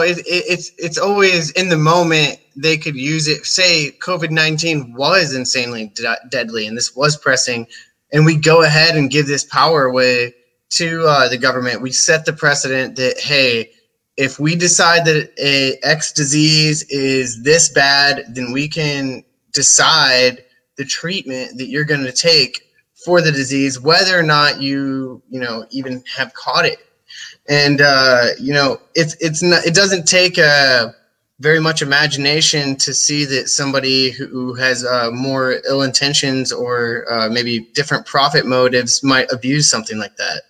Speaker 4: it's always in the moment. They could use it. Say COVID-19 was insanely deadly and this was pressing, and we go ahead and give this power away to the government. We set the precedent that, hey, if we decide that a X disease is this bad, then we can decide the treatment that you're going to take for the disease, whether or not you even have caught it. And it doesn't take very much imagination to see that somebody who has more ill intentions or maybe different profit motives might abuse something like that.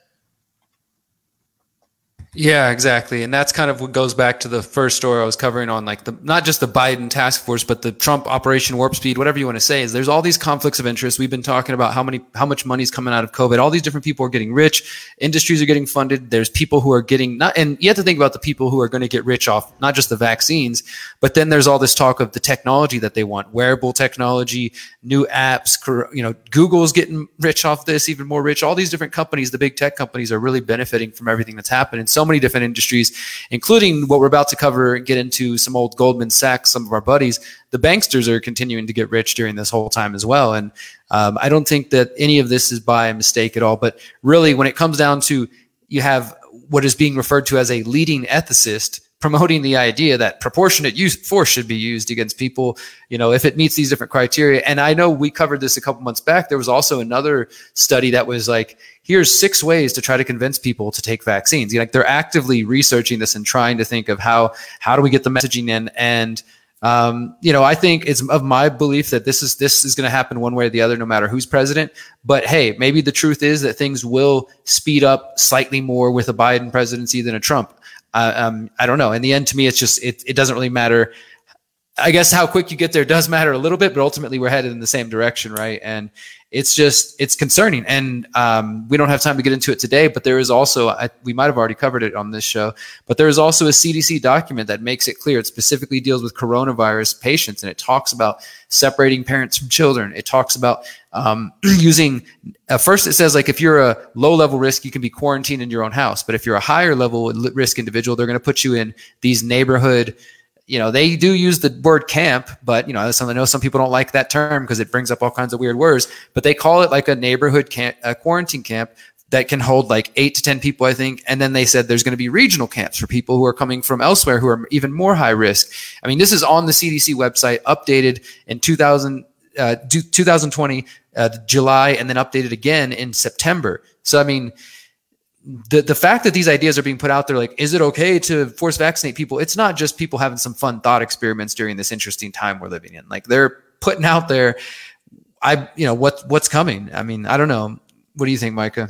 Speaker 1: Yeah, exactly. And that's kind of what goes back to the first story I was covering on, like, not just the Biden task force, but the Trump Operation Warp Speed, whatever you want to say. Is there's all these conflicts of interest. We've been talking about how much money is coming out of COVID. All these different people are getting rich. Industries are getting funded. There's people who are getting and you have to think about the people who are going to get rich off not just the vaccines, but then there's all this talk of the technology that they want, wearable technology, new apps. Google's getting rich off this, even more rich. All these different companies, the big tech companies, are really benefiting from everything that's happening. So many different industries, including what we're about to cover and get into, some old Goldman Sachs, some of our buddies. The banksters are continuing to get rich during this whole time as well. And I don't think that any of this is by mistake at all. But really, when it comes down to, you have what is being referred to as a leading ethicist promoting the idea that proportionate force should be used against people, if it meets these different criteria. And I know we covered this a couple months back. There was also another study that was like, here's 6 ways to try to convince people to take vaccines. They're actively researching this and trying to think of how do we get the messaging in. And, I think it's of my belief that this is going to happen one way or the other, no matter who's president. But hey, maybe the truth is that things will speed up slightly more with a Biden presidency than a Trump. I don't know. In the end, to me, it's just, it doesn't really matter. I guess how quick you get there does matter a little bit, but ultimately we're headed in the same direction, right? And it's concerning. And we don't have time to get into it today, but there is also, we might have already covered it on this show, but there is also a CDC document that makes it clear. It specifically deals with coronavirus patients, and it talks about separating parents from children. It talks about using, first it says, like, if you're a low level risk, you can be quarantined in your own house. But if you're a higher level risk individual, they're going to put you in these neighborhood, they do use the word camp, but, I know some people don't like that term because it brings up all kinds of weird words, but they call it like a neighborhood camp, a quarantine camp that can hold like 8 to 10 people, I think. And then they said there's going to be regional camps for people who are coming from elsewhere who are even more high risk. I mean, this is on the CDC website, updated in 2020, July, and then updated again in September. So, I mean, the fact that these ideas are being put out there, like, is it okay to force vaccinate people? It's not just people having some fun thought experiments during this interesting time we're living in. Like, they're putting out there, what's coming. I mean, I don't know. What do you think, Micah?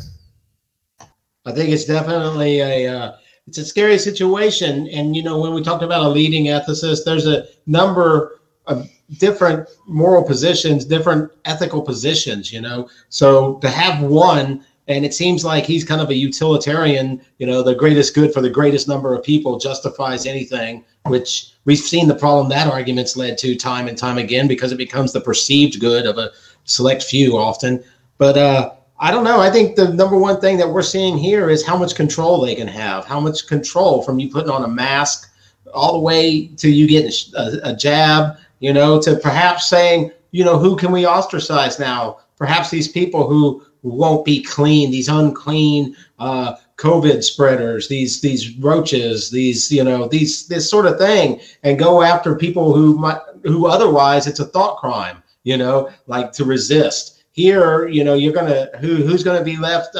Speaker 3: I think it's definitely it's a scary situation. And, when we talked about a leading ethicist, there's a number different moral positions, different ethical positions, So to have one, and it seems like he's kind of a utilitarian, the greatest good for the greatest number of people justifies anything, which we've seen the problem that argument's led to time and time again because it becomes the perceived good of a select few often. But I don't know. I think the number one thing that we're seeing here is how much control they can have, how much control from you putting on a mask all the way to you getting a jab, to perhaps saying, who can we ostracize now? Perhaps these people who won't be clean, these unclean COVID spreaders, these roaches, this sort of thing, and go after people who otherwise it's a thought crime, like to resist. Here, you're who's gonna be left,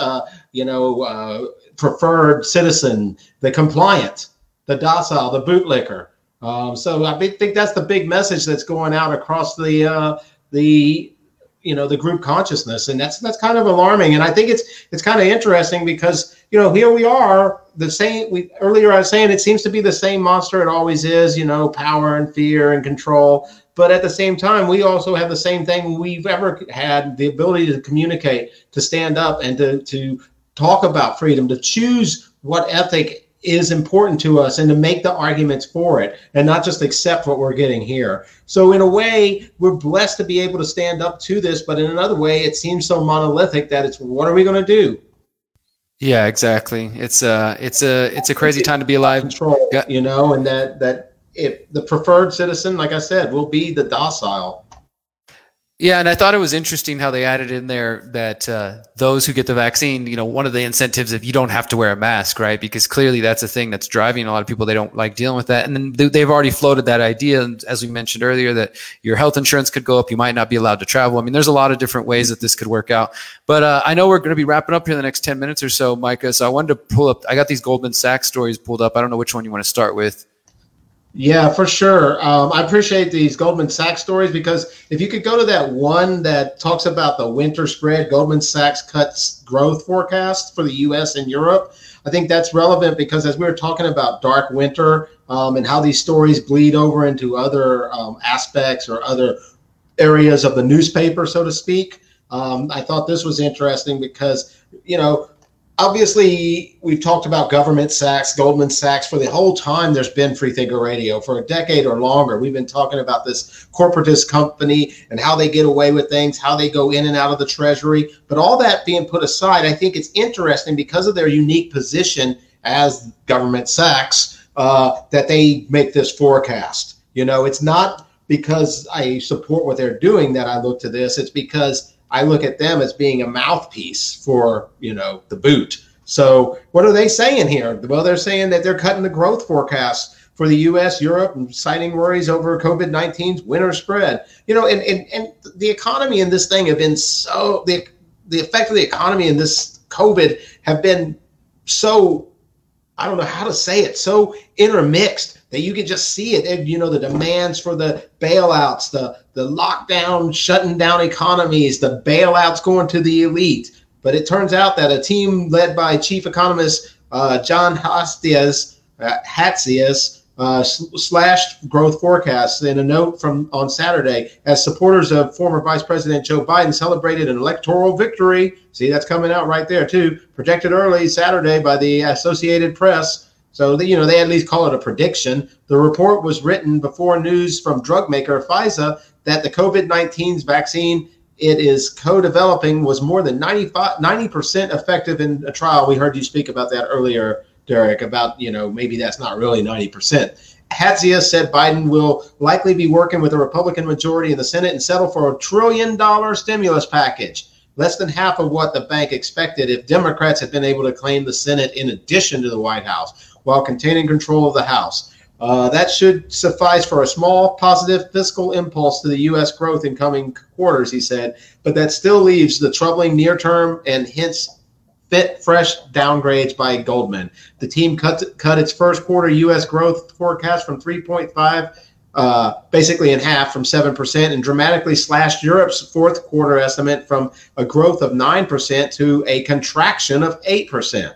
Speaker 3: preferred citizen, the compliant, the docile, the bootlicker. So I think that's the big message that's going out across the group consciousness, and that's kind of alarming. And I think it's kind of interesting because here we are, earlier I was saying it seems to be the same monster it always is, power and fear and control. But at the same time, we also have the same thing we've ever had, the ability to communicate, to stand up, and to talk about freedom, to choose what ethic is important to us and to make the arguments for it and not just accept what we're getting here. So in a way, we're blessed to be able to stand up to this, but in another way, it seems so monolithic that it's, what are we going to do?
Speaker 1: Yeah, exactly. It's a crazy time to be alive.
Speaker 3: Control, and that if the preferred citizen, like I said, will be the docile.
Speaker 1: Yeah, and I thought it was interesting how they added in there that those who get the vaccine, one of the incentives if you don't have to wear a mask, right? Because clearly that's a thing that's driving a lot of people. They don't like dealing with that. And then they've already floated that idea, as we mentioned earlier, that your health insurance could go up. You might not be allowed to travel. I mean, there's a lot of different ways that this could work out. But I know we're going to be wrapping up here in the next 10 minutes or so, Micah. So I wanted to pull up, I got these Goldman Sachs stories pulled up. I don't know which one you want to start with.
Speaker 3: Yeah, for sure. I appreciate these Goldman Sachs stories because if you could go to that one that talks about the winter spread, Goldman Sachs cuts growth forecast for the U.S. and Europe, I think that's relevant because as we were talking about dark winter and how these stories bleed over into other aspects or other areas of the newspaper, so to speak, I thought this was interesting because, obviously, we've talked about government Sachs, Goldman Sachs for the whole time there's been Free Thinker Radio. For a decade or longer, we've been talking about this corporatist company and how they get away with things, how they go in and out of the Treasury. But all that being put aside, I think it's interesting because of their unique position as government Sachs that they make this forecast. It's not because I support what they're doing that I look to this. It's because I look at them as being a mouthpiece for, the boot. So what are they saying here? Well, they're saying that they're cutting the growth forecast for the U.S., Europe, and citing worries over COVID-19's winter spread. And the economy in this thing have been so, the effect of the economy in this COVID have been so, I don't know how to say it, so intermixed that you can just see it. And, the demands for the bailouts, the lockdown, shutting down economies, the bailouts going to the elite. But it turns out that a team led by chief economist John Hatzius slashed growth forecasts in a note on Saturday as supporters of former Vice President Joe Biden celebrated an electoral victory. See, that's coming out right there, too. Projected early Saturday by the Associated Press. So, they at least call it a prediction. The report was written before news from drug maker Pfizer that the COVID-19 vaccine it is co-developing was more than 90% effective in a trial. We heard you speak about that earlier, Derek, about, maybe that's not really 90%. Hatzius said Biden will likely be working with a Republican majority in the Senate and settle for $1 trillion stimulus package, less than half of what the bank expected if Democrats had been able to claim the Senate in addition to the White House, while containing control of the House. That should suffice for a small positive fiscal impulse to the U.S. growth in coming quarters, he said, but that still leaves the troubling near-term and hence fresh downgrades by Goldman. The team cut its first quarter U.S. growth forecast from 3.5, basically in half from 7%, and dramatically slashed Europe's fourth quarter estimate from a growth of 9% to a contraction of 8%.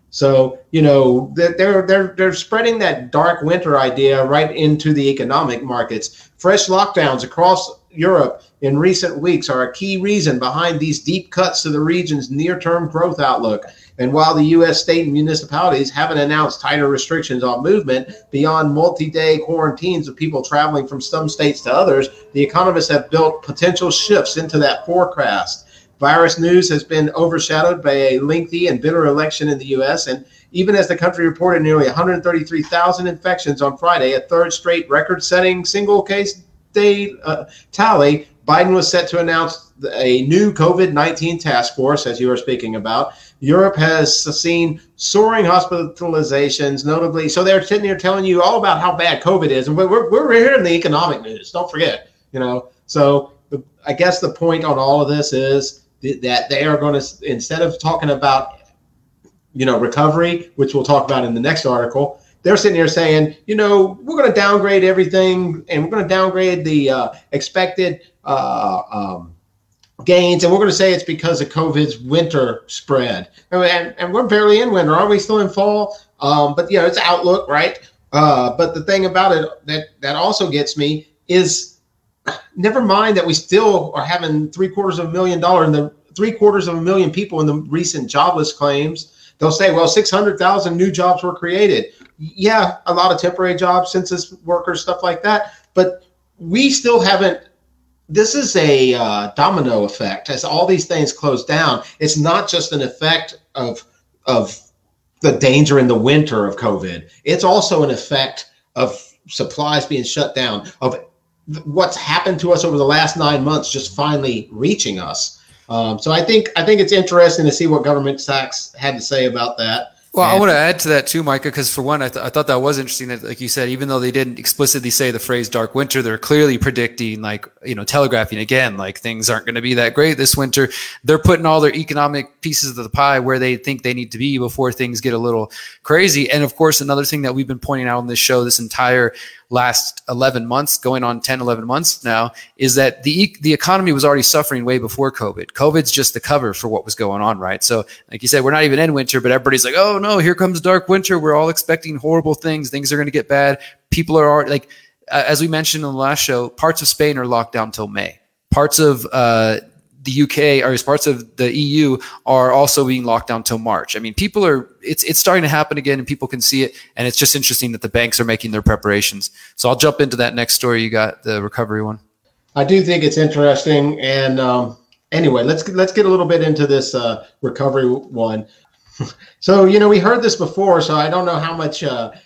Speaker 3: So, you know, they're spreading that dark winter idea right into the economic markets. Fresh lockdowns across Europe in recent weeks are a key reason behind these deep cuts to the region's near-term growth outlook. And while the U.S. state and municipalities haven't announced tighter restrictions on movement beyond multi-day quarantines of people traveling from some states to others, the economists have built potential shifts into that forecast. Virus news has been overshadowed by a lengthy and bitter election in the U.S., and even as the country reported nearly 133,000 infections on Friday, a third straight record-setting single-case day tally, Biden was set to announce a new COVID-19 task force, as you were speaking about. Europe has seen soaring hospitalizations, notably. So they're sitting here telling you all about how bad COVID is, and we're here in the economic news. Don't forget, you know. So I guess the point on all of this is that they are going to, instead of talking about, you know, recovery, which we'll talk about in the next article, they're sitting here saying, you know, we're going to downgrade everything, and we're going to downgrade the expected gains, and we're going to say it's because of COVID's winter spread. And we're barely in winter. Are we still in fall? But, you know, it's outlook, right? But the thing about it that also gets me is, never mind that we still are having $750,000 people in the recent jobless claims. They'll say, well, 600,000 new jobs were created. Yeah, a lot of temporary jobs, census workers, stuff like that. But we still haven't. This is a domino effect as all these things close down. It's not just an effect of the danger in the winter of COVID. It's also an effect of supplies being shut down, of what's happened to us over the last 9 months just finally reaching us. So I think it's interesting to see what Government Sachs had to say about that.
Speaker 1: Well, I want to add to that too, Micah, because for one, I thought that was interesting that, like you said, even though they didn't explicitly say the phrase dark winter, they're clearly predicting, like, you know, telegraphing again, like things aren't going to be that great this winter. They're putting all their economic pieces of the pie where they think they need to be before things get a little crazy. And of course, another thing that we've been pointing out on this show this entire last 11 months, going on 10, 11 months now, is that the economy was already suffering way before COVID. COVID's just the cover for what was going on, right? So like you said, we're not even in winter, but everybody's like, oh no, here comes dark winter. We're all expecting horrible things. Things are going to get bad. People are already, like, as we mentioned in the last show, parts of Spain are locked down till May. Parts of the UK, or parts of the EU, are also being locked down till March. I mean, it's starting to happen again, and people can see it. And it's just interesting that the banks are making their preparations. So I'll jump into that next story. You got the recovery one.
Speaker 3: I do think it's interesting. And anyway, let's get a little bit into this recovery one. So, you know, we heard this before, so I don't know how much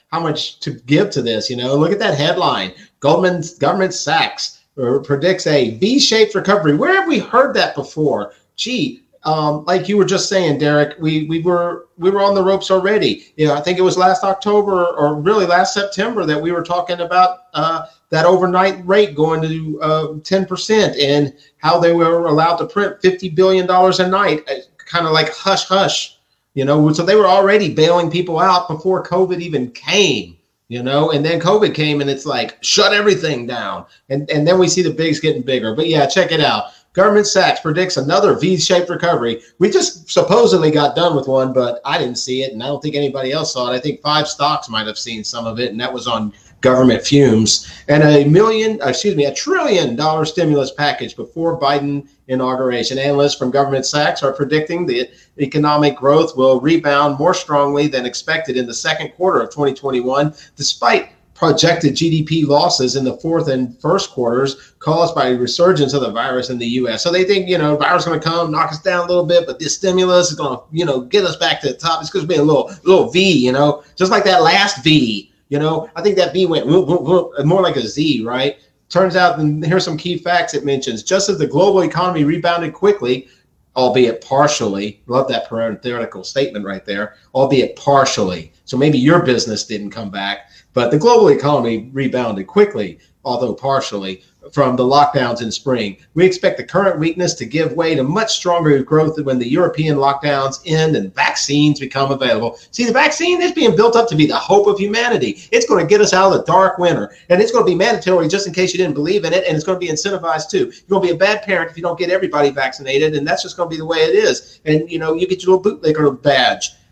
Speaker 3: to give to this. You know, look at that headline: Government Sachs predicts a V-shaped recovery. Where have we heard that before? Gee, like you were just saying, Derek, we were on the ropes already. You know, I think it was last October or really last September that we were talking about that overnight rate going to 10%, and how they were allowed to print $50 billion a night, kind of like hush hush. You know, so they were already bailing people out before COVID even came. You know, and then COVID came, and it's like, shut everything down. And then we see the bigs getting bigger. But yeah, check it out. Government Sachs predicts another V-shaped recovery. We just supposedly got done with one, but I didn't see it, and I don't think anybody else saw it. I think 5 stocks might have seen some of it, and that was on government fumes. And a $1 trillion stimulus package before Biden inauguration. Analysts from Government Sachs are predicting the economic growth will rebound more strongly than expected in the second quarter of 2021, despite projected GDP losses in the fourth and first quarters caused by a resurgence of the virus in the U.S. So they think, you know, the virus is going to come, knock us down a little bit, but this stimulus is going to, you know, get us back to the top. It's going to be a little V, you know, just like that last V. You know, I think that V went more like a Z, right? Turns out, and here's some key facts it mentions. Just as the global economy rebounded quickly, albeit partially, love that parenthetical statement right there, albeit partially. So maybe your business didn't come back, but the global economy rebounded quickly, although partially, from the lockdowns in spring. We expect the current weakness to give way to much stronger growth when the European lockdowns end and vaccines become available. See, the vaccine is being built up to be the hope of humanity. It's going to get us out of the dark winter, and it's going to be mandatory just in case you didn't believe in it, and it's going to be incentivized too. You're going to be a bad parent if you don't get everybody vaccinated, and that's just going to be the way it is. And, you know, you get your little bootlegger badge.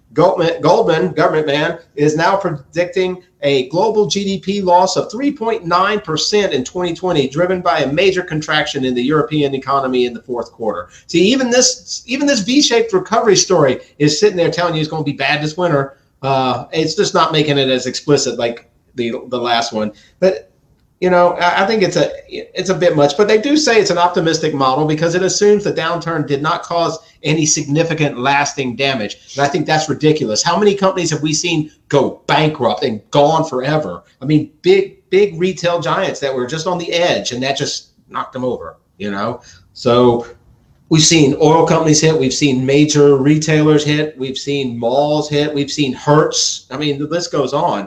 Speaker 3: Goldman, government man, is now predicting a global GDP loss of 3.9% in 2020, driven by a major contraction in the European economy in the fourth quarter. See, even this V-shaped recovery story is sitting there telling you it's going to be bad this winter. It's just not making it as explicit like the last one. But I think it's a bit much, but they do say it's an optimistic model because it assumes the downturn did not cause any significant lasting damage. And I think that's ridiculous. How many companies have we seen go bankrupt and gone forever? I mean, big retail giants that were just on the edge, and that just knocked them over, So we've seen oil companies hit. We've seen major retailers hit. We've seen malls hit. We've seen Hertz. I mean, the list goes on.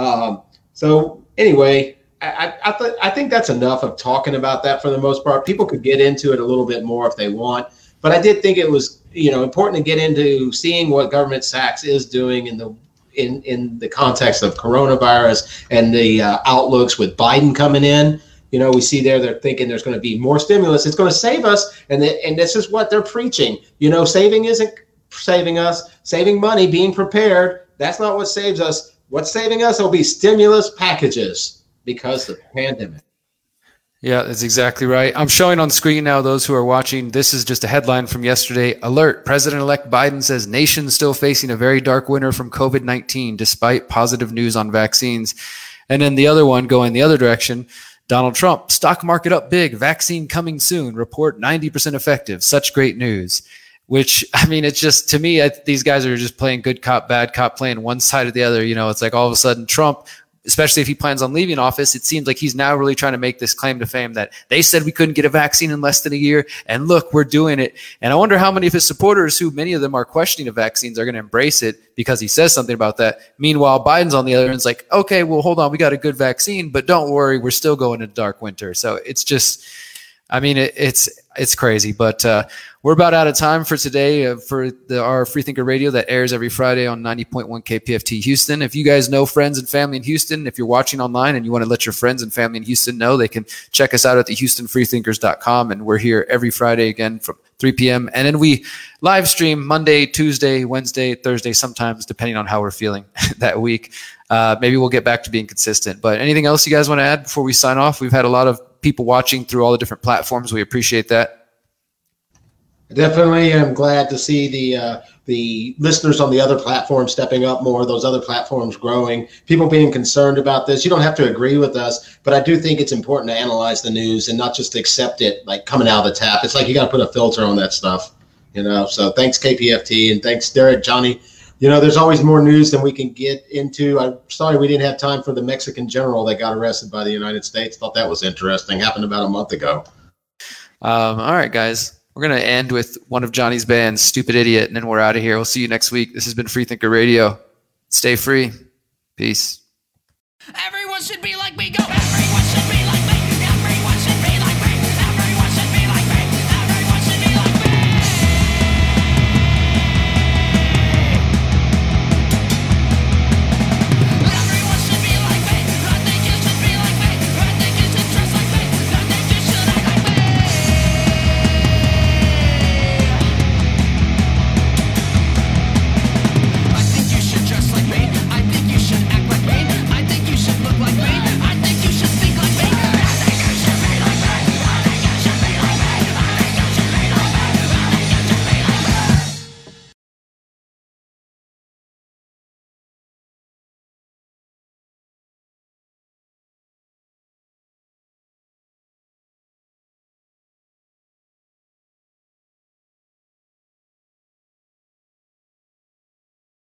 Speaker 3: So anyway, I think that's enough of talking about that for the most part. People could get into it a little bit more if they want, but I did think it was important to get into seeing what Government Sachs is doing in the context of coronavirus and the outlooks with Biden coming in. We see they're thinking there's going to be more stimulus. It's going to save us, and this is what they're preaching. Saving isn't saving us. Saving money, being prepared, that's not what saves us. What's saving us will be stimulus packages. Because of the pandemic.
Speaker 1: Yeah, that's exactly right. I'm showing on screen now, those who are watching, this is just a headline from yesterday. Alert, President-elect Biden says nation still facing a very dark winter from COVID-19 despite positive news on vaccines. And then the other one going the other direction, Donald Trump, stock market up big, vaccine coming soon, report 90% effective, such great news. Which, I mean, it's just, to me, these guys are just playing good cop, bad cop, playing one side or the other. It's like all of a sudden Trump, especially if he plans on leaving office, it seems like he's now really trying to make this claim to fame that they said we couldn't get a vaccine in less than a year, and look, we're doing it. And I wonder how many of his supporters, who many of them are questioning the vaccines, are going to embrace it because he says something about that. Meanwhile, Biden's on the other end, it's like, okay, well, hold on, we got a good vaccine, but don't worry, we're still going into dark winter. So it's just, I mean, it's crazy, but we're about out of time for today for our Freethinker Radio that airs every Friday on 90.1 KPFT Houston. If you guys know friends and family in Houston, if you're watching online and you want to let your friends and family in Houston know, they can check us out at the HoustonFreethinkers.com, and we're here every Friday again from 3 p.m. And then we live stream Monday, Tuesday, Wednesday, Thursday, sometimes depending on how we're feeling that week. Maybe we'll get back to being consistent. But anything else you guys want to add before we sign off? We've had a lot of people watching through all the different platforms. We appreciate that.
Speaker 3: Definitely, I'm glad to see the listeners on the other platforms stepping up more, those other platforms growing, people being concerned about this. You don't have to agree with us, but I do think it's important to analyze the news and not just accept it like coming out of the tap. It's like you got to put a filter on that stuff, So thanks, KPFT, and thanks, Derek, Johnny. There's always more news than we can get into. I'm sorry we didn't have time for the Mexican general that got arrested by the United States. Thought that was interesting. Happened about a month ago.
Speaker 1: All right, guys. We're going to end with one of Johnny's bands, Stupid Idiot, and then we're out of here. We'll see you next week. This has been Freethinker Radio. Stay free. Peace.
Speaker 5: Everyone should be